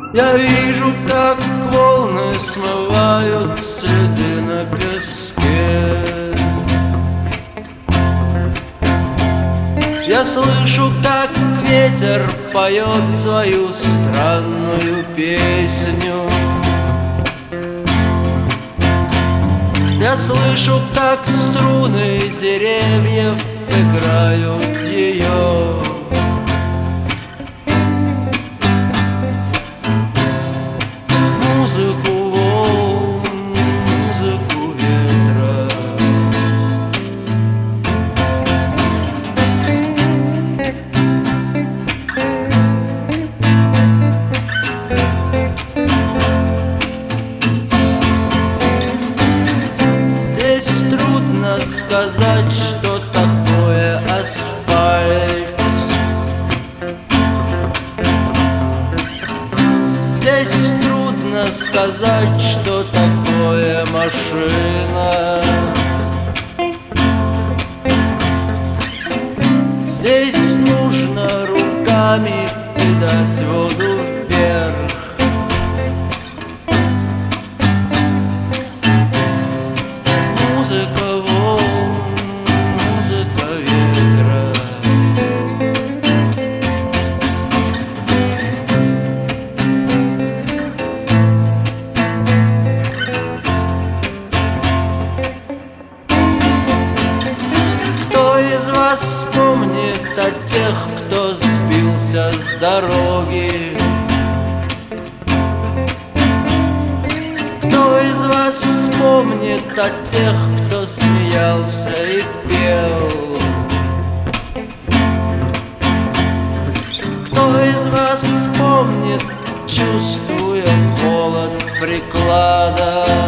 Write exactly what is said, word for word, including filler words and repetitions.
Я вижу, как волны смывают следы на песке. Я слышу, как ветер поет свою странную песню. Я слышу, как струны деревьев играют ее. Музыку волн, музыку ветра. Здесь трудно сказать, что такое асфальт. Здесь трудно сказать, что такое машина. Здесь нужно руками кидать воду вверх. Музыка волн, музыка ветра. Кто из вас вспомнит о тех, кто сбился с дороги? Кто из вас вспомнит о тех, кто смеялся и пел? Кто из вас вспомнит, чувствуя холод приклада?